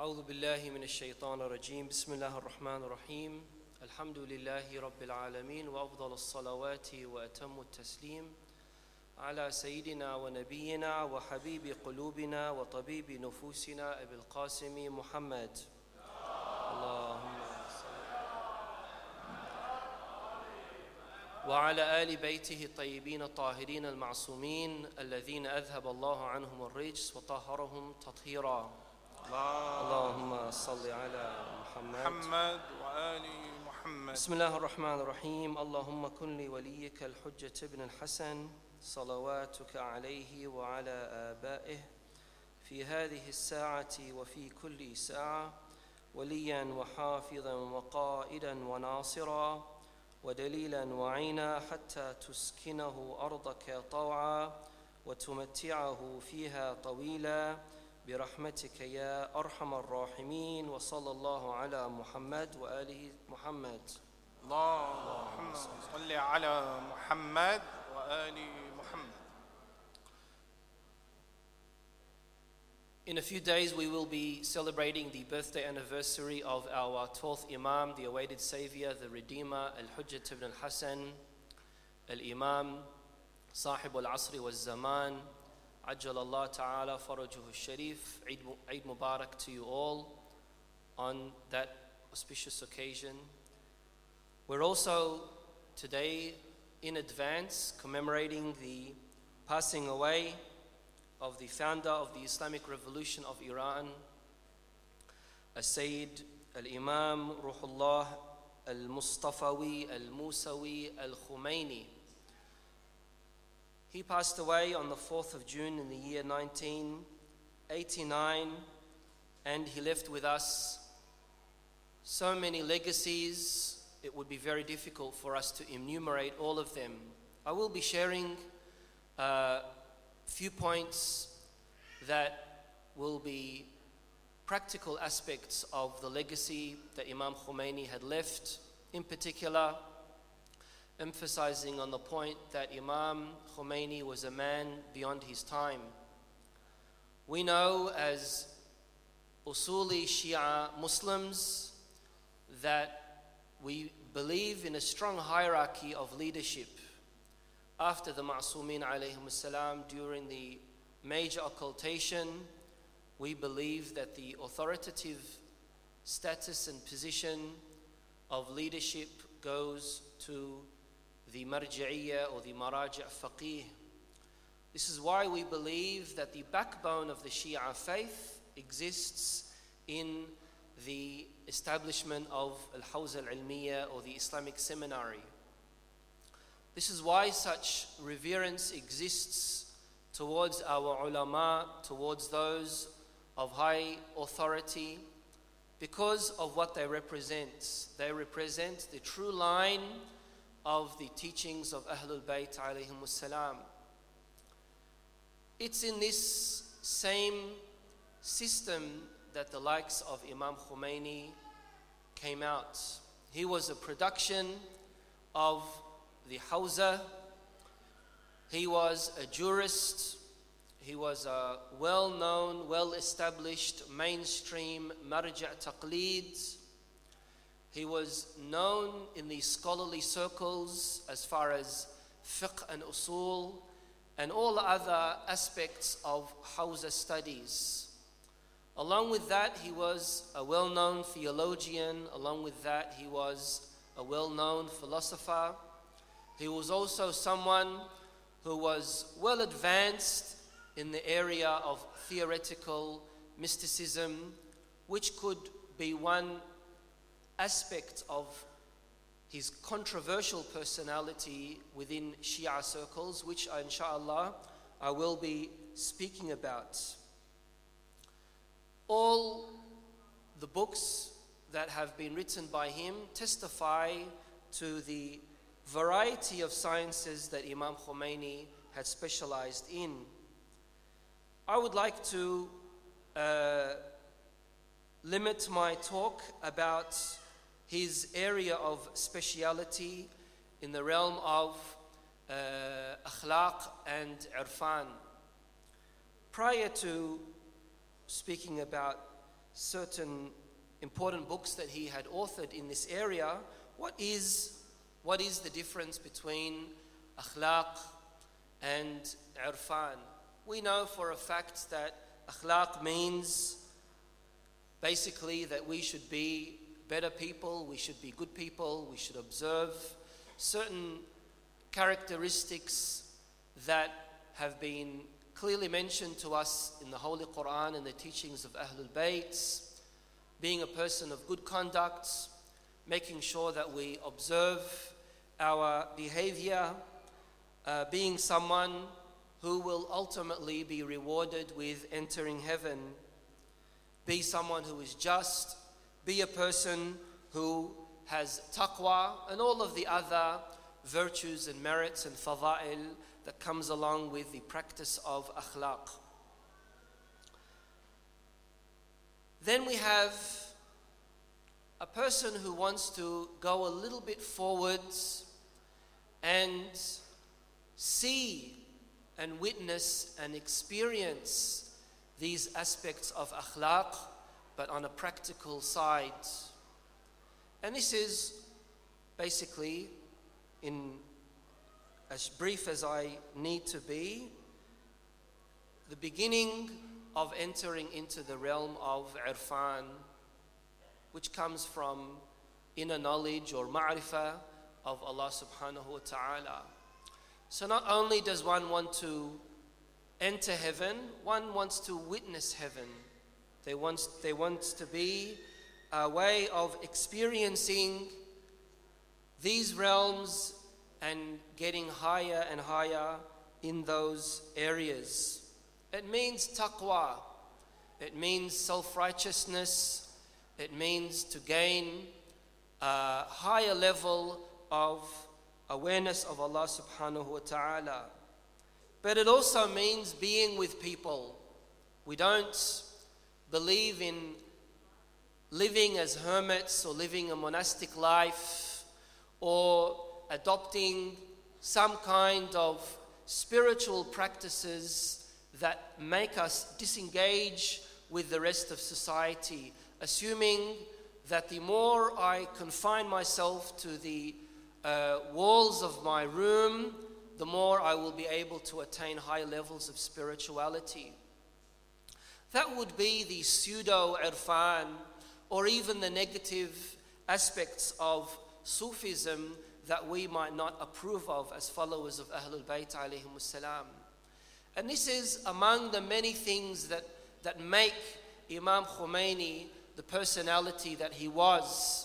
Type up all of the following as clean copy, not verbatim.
أعوذ بالله من الشيطان الرجيم بسم الله الرحمن الرحيم الحمد لله رب العالمين وأفضل الصلوات وأتم التسليم على سيدنا ونبينا وحبيب قلوبنا وطبيب نفوسنا أبي القاسم محمد اللهم وعلى آل بيته الطيبين الطاهرين المعصومين الذين أذهب الله عنهم الرجس وطهرهم تطهيرا اللهم صل على محمد وآل محمد. بسم الله الرحمن الرحيم اللهم كن لوليك الحجة ابن الحسن صلواتك عليه وعلى آبائه في هذه الساعة وفي كل ساعة وليا وحافظا وقائدا وناصرا ودليلا وعينا حتى تسكنه أرضك طوعا وتمتعه فيها طويلا برحمتك يا أرحم الراحمين وصلى الله على محمد وآله محمد. اللهم صل على محمد وآل محمد. In a few days we will be celebrating the birthday anniversary of our 12th Imam, the awaited Savior, the Redeemer, Al-Hujjat ibn al-Hasan, Al-Imam, Sahib al-Asri wal-Zaman, Ajjal Allah Ta'ala Farajuhu al-Sharif. Eid Mubarak to you all on that auspicious occasion. We're also today in advance commemorating the passing away of the founder of the Islamic Revolution of Iran, Sayyid Al-Imam Ruhullah Al-Mustafawi Al-Musawi Al-Khomeini. He passed away on the 4th of June in the year 1989, and he left with us so many legacies, it would be very difficult for us to enumerate all of them. I will be sharing a few points that will be practical aspects of the legacy that Imam Khomeini had left, in particular emphasizing on the point that Imam Khomeini was a man beyond his time. We know as Usuli Shia Muslims that we believe in a strong hierarchy of leadership. After the Ma'sumin alayhim salam, during the major occultation, we believe that the authoritative status and position of leadership goes to the marji'iyya or the maraji' faqih. This is why we believe that the backbone of the Shia faith exists in the establishment of Al-Hawza Al-Ilmiyya or the Islamic Seminary. This is why such reverence exists towards our ulama, towards those of high authority, because of what they represent. They represent the true line of the teachings of Ahlul Bayt alayhim salam. It's in this same system that the likes of Imam Khomeini came out. He was a production of the Hawza. He was a jurist. He was a well-known, well-established mainstream marja' taqleed. He was known in the scholarly circles as far as fiqh and usul and all other aspects of Hawza studies. Along with that, he was a well-known theologian. Along with that, he was a well-known philosopher. He was also someone who was well advanced in the area of theoretical mysticism, which could be one aspect of his controversial personality within Shia circles, which inshallah I will be speaking about. All the books that have been written by him testify to the variety of sciences that Imam Khomeini had specialized in. I would like to limit my talk about his area of speciality in the realm of akhlaq and irfan. Prior to speaking about certain important books that he had authored in this area, what is the difference between akhlaq and irfan? We know for a fact that akhlaq means basically that we should be better people, we should be good people, we should observe certain characteristics that have been clearly mentioned to us in the Holy Quran and the teachings of Ahlul Bayt, being a person of good conduct, making sure that we observe our behavior, being someone who will ultimately be rewarded with entering heaven, be someone who is just, be a person who has taqwa, and all of the other virtues and merits and fada'il that comes along with the practice of akhlaq. Then we have a person who wants to go a little bit forwards and see and witness and experience these aspects of akhlaq, but on a practical side. And this is basically, in as brief as I need to be, the beginning of entering into the realm of irfan, which comes from inner knowledge or ma'rifah of Allah subhanahu wa ta'ala. So not only does one want to enter heaven, one wants to witness heaven. They want to be a way of experiencing these realms and getting higher and higher in those areas. It means taqwa. It means self-righteousness. It means to gain a higher level of awareness of Allah subhanahu wa ta'ala. But it also means being with people. We don't believe in living as hermits or living a monastic life or adopting some kind of spiritual practices that make us disengage with the rest of society, assuming that the more I confine myself to the walls of my room, the more I will be able to attain high levels of spirituality. That would be the pseudo-irfan, or even the negative aspects of Sufism that we might not approve of as followers of Ahlul Bayt alayhimus salam. And this is among the many things that make Imam Khomeini the personality that he was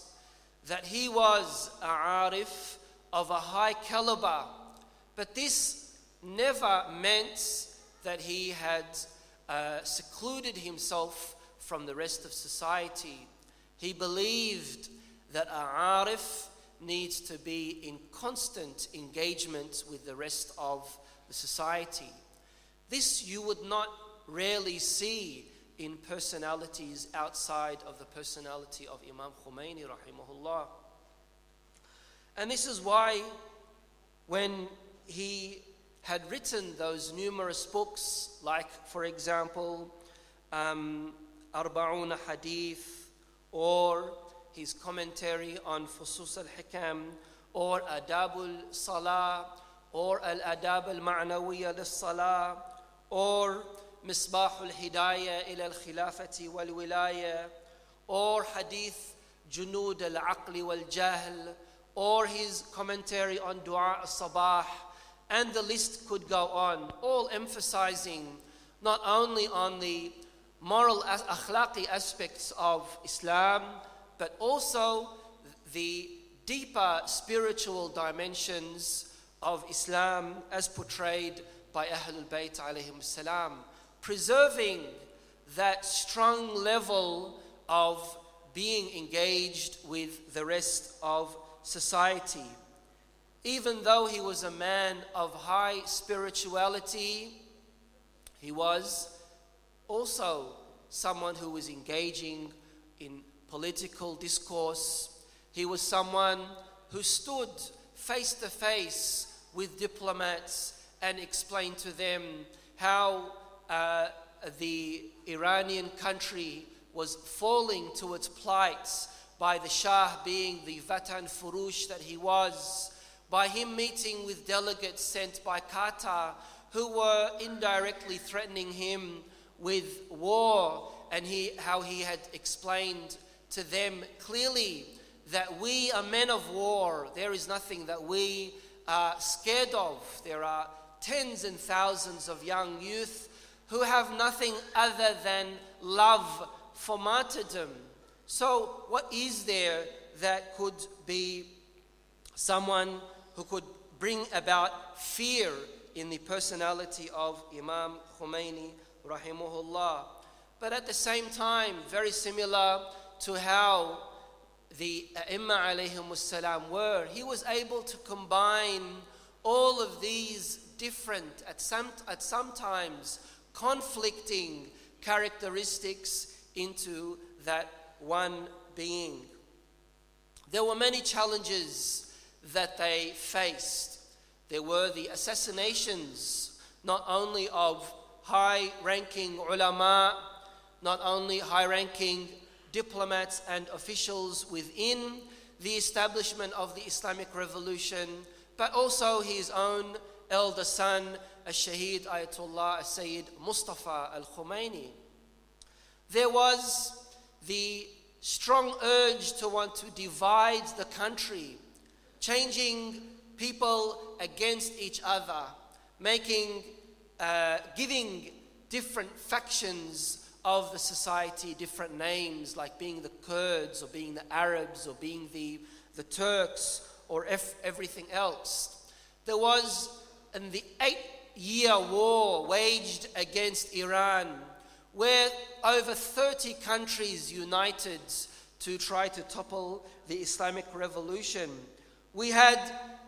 a arif of a high caliber. But this never meant that he had secluded himself from the rest of society. He believed that an arif needs to be in constant engagement with the rest of the society. This you would not rarely see in personalities outside of the personality of Imam Khomeini rahimahullah. And this is why when he had written those numerous books, like for example Arba'una Hadith, or his commentary on Fusus al-Hikam, or Adabul Salah, or Al-Adab al-Ma'nawiyya lis-Salah, or Misbah al-Hidayah ila al-Khilafati wal-Wilaya, or Hadith Junud al-Aqli wal-Jahl, or his commentary on Dua al-Sabah, and the list could go on, all emphasizing not only on the moral akhlaqi aspects of Islam, but also the deeper spiritual dimensions of Islam as portrayed by Ahlul Bayt alayhim salam, preserving that strong level of being engaged with the rest of society. Even though he was a man of high spirituality, he was also someone who was engaging in political discourse. He was someone who stood face to face with diplomats and explained to them how the Iranian country was falling to its plight by the Shah being the Vatan Furush that he was, by him meeting with delegates sent by Qatar who were indirectly threatening him with war, and how he had explained to them clearly that we are men of war. There is nothing that we are scared of. There are tens and thousands of young youth who have nothing other than love for martyrdom. So what is there that could be someone who could bring about fear in the personality of Imam Khomeini rahimahullah? But at the same time, very similar to how the A'imma alayhimus salam were, he was able to combine all of these different, at sometimes conflicting characteristics into that one being. There were many challenges that they faced. There were the assassinations, not only of high-ranking ulama, not only high-ranking diplomats and officials within the establishment of the Islamic Revolution, but also his own elder son, Al-Shaheed Ayatollah Sayyid Mustafa Al-Khomeini. There was the strong urge to want to divide the country, changing people against each other, giving different factions of the society different names, like being the Kurds or being the Arabs or being the Turks or everything else. There was the 8-year war waged against Iran, where over 30 countries united to try to topple the Islamic Revolution. We had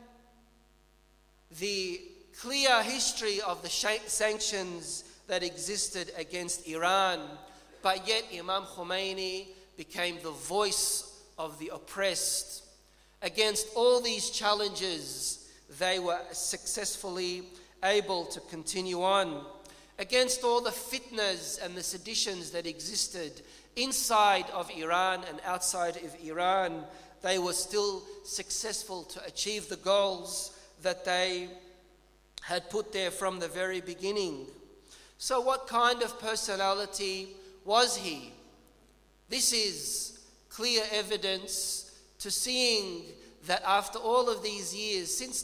the clear history of the sanctions that existed against Iran, but yet Imam Khomeini became the voice of the oppressed. Against all these challenges, they were successfully able to continue on. Against all the fitnas and the seditions that existed inside of Iran and outside of Iran, they were still successful to achieve the goals that they had put there from the very beginning. So what kind of personality was he? This is clear evidence to seeing that after all of these years, since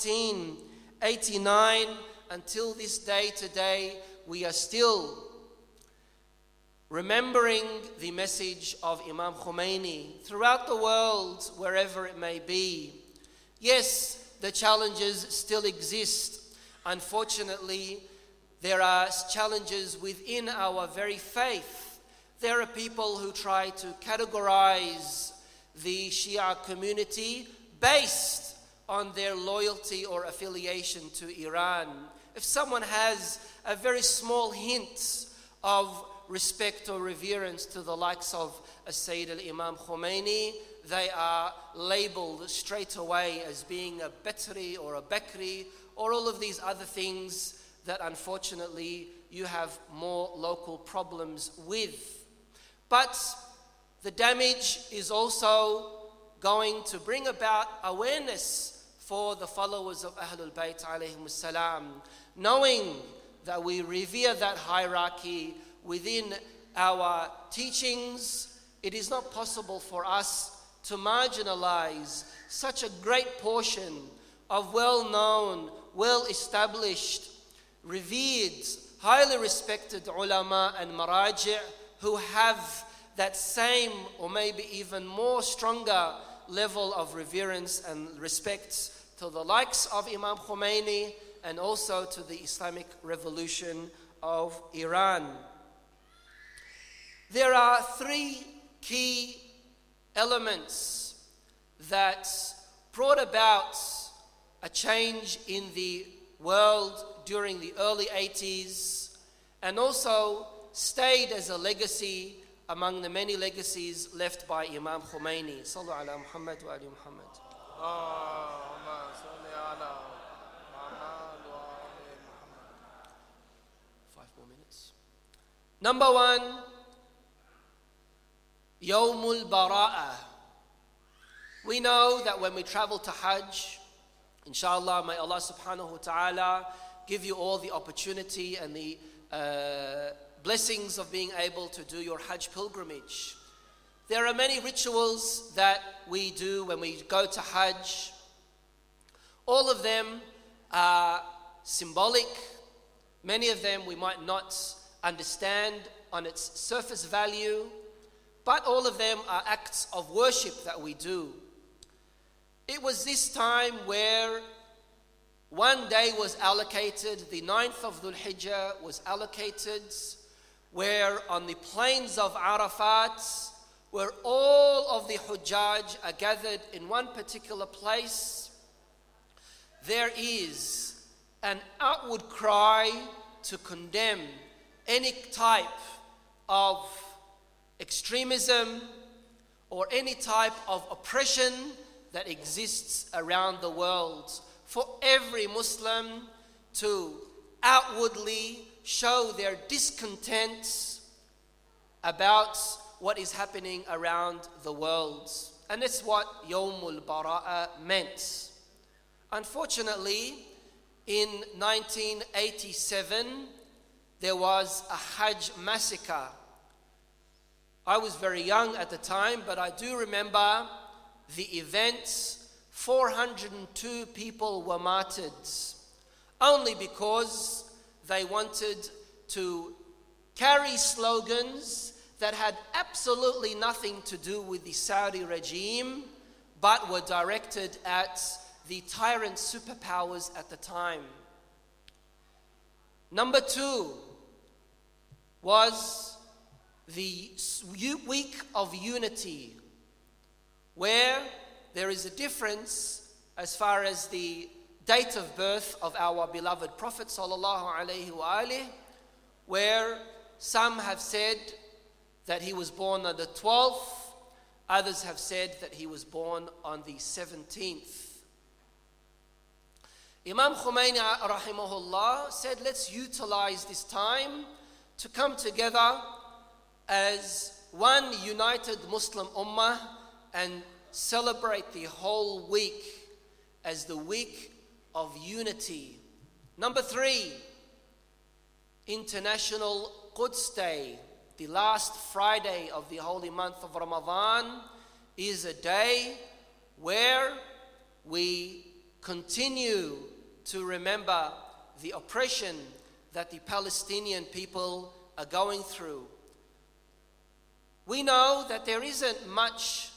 1989 until this day today, we are still remembering the message of Imam Khomeini throughout the world, wherever it may be. Yes, the challenges still exist. Unfortunately, there are challenges within our very faith. There are people who try to categorize the Shia community based on their loyalty or affiliation to Iran. If someone has a very small hint of respect or reverence to the likes of Sayyid al-Imam Khomeini, they are labeled straight away as being a Batri or a Bakri or all of these other things that unfortunately you have more local problems with. But the damage is also going to bring about awareness for the followers of Ahlul Bayt alayhimus salam, knowing that we revere that hierarchy within our teachings. It is not possible for us to marginalize such a great portion of well-known, well-established, revered, highly respected ulama and maraji' who have that same or maybe even more stronger level of reverence and respect to the likes of Imam Khomeini and also to the Islamic Revolution of Iran. There are three key elements that brought about a change in the world during the early 80s and also stayed as a legacy among the many legacies left by Imam Khomeini. Sallu ala Muhammad wa ali Muhammad. 5 more minutes. Number one, Yawmul Bara'ah. We know that when we travel to Hajj, inshallah, may Allah subhanahu wa ta'ala give you all the opportunity and the blessings of being able to do your Hajj pilgrimage. There are many rituals that we do when we go to Hajj. All of them are symbolic. Many of them we might not understand on its surface value, but all of them are acts of worship that we do. It was this time where one day was allocated, the 9th of Dhul Hijjah was allocated, where on the plains of Arafat, where all of the Hujjaj are gathered in one particular place, there is an outward cry to condemn any type of extremism or any type of oppression that exists around the world. For every Muslim to outwardly show their discontent about what is happening around the world. And that's what Yawmul Bara'ah meant. Unfortunately, in 1987, there was a Hajj massacre. I was very young at the time, but I do remember the events. 402 people were martyred only because they wanted to carry slogans that had absolutely nothing to do with the Saudi regime, but were directed at the tyrant superpowers at the time. Number 2 was the Week of Unity, where there is a difference as far as the date of birth of our beloved Prophet sallallahu alaihi wasallam, where some have said that he was born on the 12th, others have said that he was born on the 17th. Imam Khomeini rahimahullah said, let's utilize this time to come together as one united Muslim ummah and celebrate the whole week as the week of unity. Number 3, International Quds Day. The last Friday of the holy month of Ramadan is a day where we continue to remember the oppression that the Palestinian people are going through. We know that there isn't much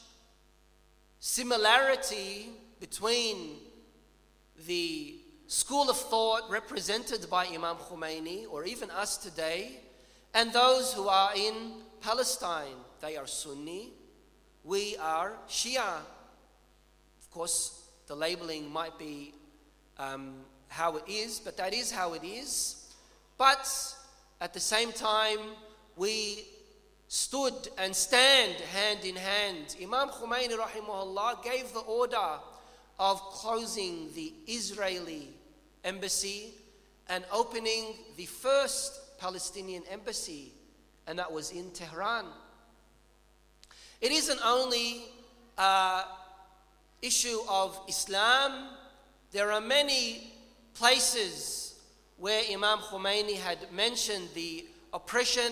similarity between the school of thought represented by Imam Khomeini, or even us today, and those who are in Palestine. They are Sunni, we are Shia. Of course, the labeling might be how it is, but that is how it is. But at the same time, we stood and stand hand in hand. Imam Khomeini rahimahullah gave the order of closing the Israeli embassy and opening the first Palestinian embassy, and that was in Tehran. It isn't only an issue of Islam. There are many places where Imam Khomeini had mentioned the oppression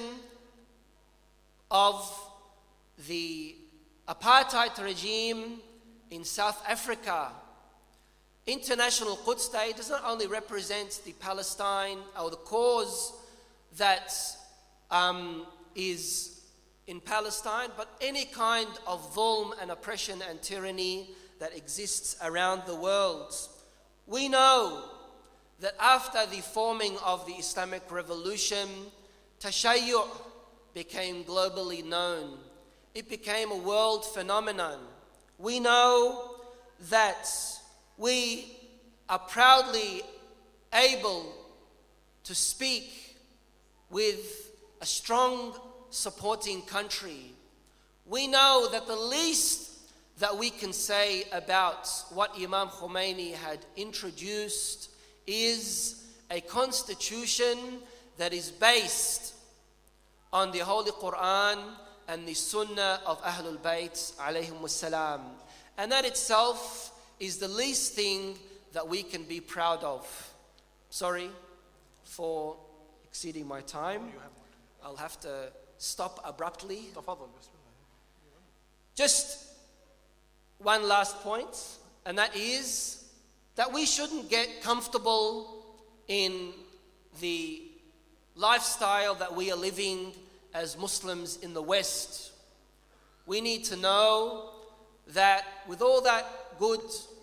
of the apartheid regime in South Africa. International Quds Day does not only represent the Palestine or the cause that is in Palestine, but any kind of dhulm and oppression and tyranny that exists around the world. We know that after the forming of the Islamic Revolution, Tashayyu' became globally known. It became a world phenomenon. We know that we are proudly able to speak with a strong supporting country. We know that the least that we can say about what Imam Khomeini had introduced is a constitution that is based on the Holy Quran and the sunnah of Ahlul Bayt alayhim salam. And that itself is the least thing that we can be proud of. Sorry for exceeding my time. I'll have to stop abruptly. Just one last point, and that is that we shouldn't get comfortable in the lifestyle that we are living as Muslims in the West. We need to know that with all that good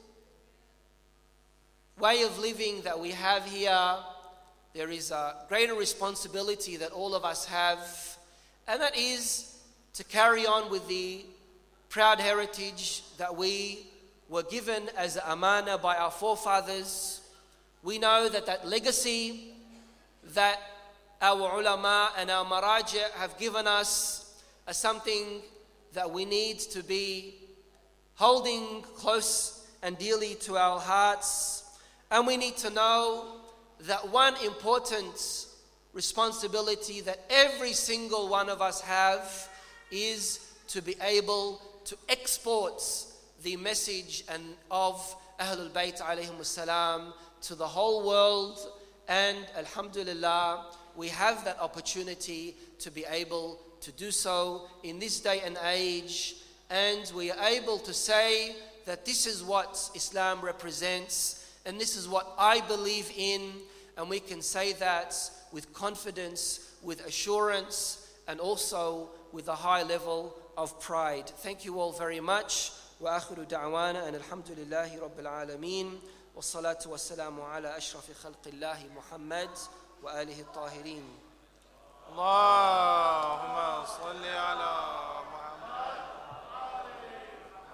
way of living that we have here, there is a greater responsibility that all of us have, and that is to carry on with the proud heritage that we were given as amana by our forefathers. We know that that legacy that our ulama and our maraji have given us is something that we need to be holding close and dearly to our hearts. And we need to know that one important responsibility that every single one of us have is to be able to export the message of Ahlul Bayt alayhim salam to the whole world. And alhamdulillah, we have that opportunity to be able to do so in this day and age. And we are able to say that this is what Islam represents, and this is what I believe in. And we can say that with confidence, with assurance, and also with a high level of pride. Thank you all very much. وآخر دعوانا أن الحمد لله رب العالمين والصلاة والسلام على أشرف خلق الله محمد وآله الطاهرين. اللهم صل على